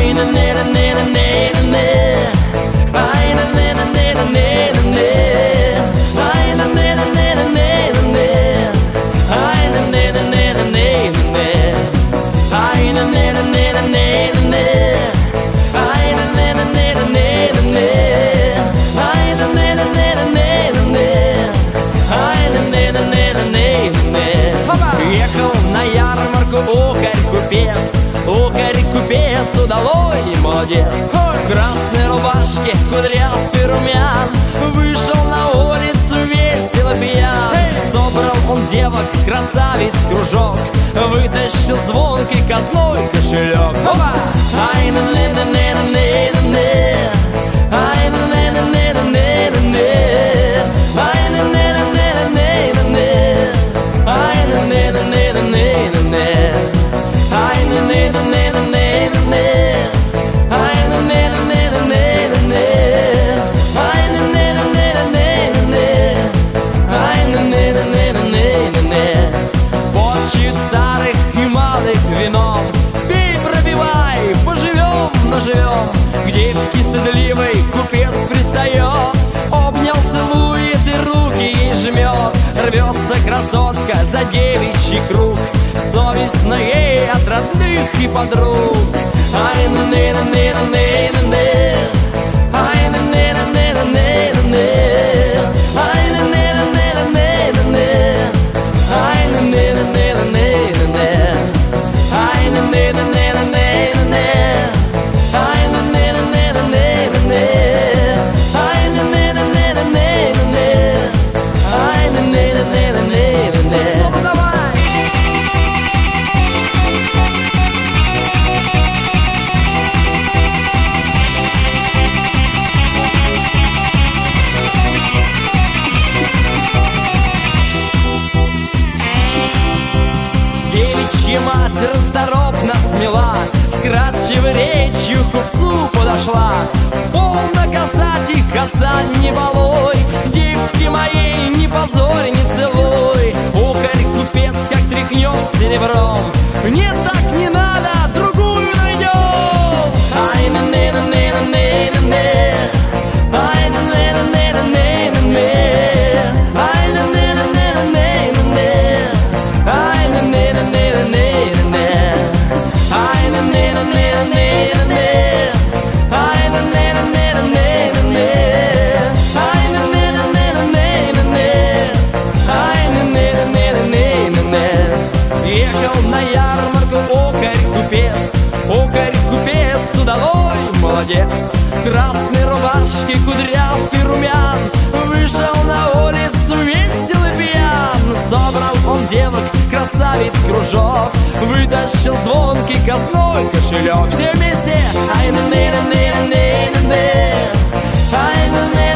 Купец удалой, молодец. В красной рубашке, кудрявый румян, вышел на улицу весело пьян. Собрал он девок, красавиц кружок, вытащил звонкий казной кошелек. Ай, на не на не на не на не, ай, на не на не на не на не, ай, на не на не на не на не, ай, на не на не на не на не, ай, на не на не на не. Почет старых и малых вином, пей, пробивай, поживем, наживем. К девке стыдливой купец пристает, обнял, целует и руки ей жмет. Рвется красотка за девичий круг, совестно ей от родных и подруг. Ай, на не на не на не на не, ай, на не на не на не на не, ай, на не на не на не на не, ай, на не на не на не на не, ай, на не на не на не на не, ай, на не на не на не на не, ай, на не на не на не на не, ай, на не на не на не на не. Соло давай! Девичья мать расторопно смела, с кратчевой речью к купцу подошла. Полно касать их, отстань, не балуй, девки моей не позорь, не целуй. Ухарь купец как тряхнет серебром, нет, так не надо, другую найдем. Ай, на не на не на не на не, ай, на не на не на не на не, ай, на не на не на не на не, ай, на не на не на не на не, ай, на не на не на не на не, ай, на не на не на не на не, ай, на не на не на не на не, ай, на не на не на не на не. Ехал на ярмарку окарь купец удалой, молодец. В красной рубашке, кудрявый румян, вышел на улицу весело пьян. Собрал он девок, красавиц кружок, вытащил звонкий казной кошелек. Все вместе! Ай, на не на не на не на не, ай, на не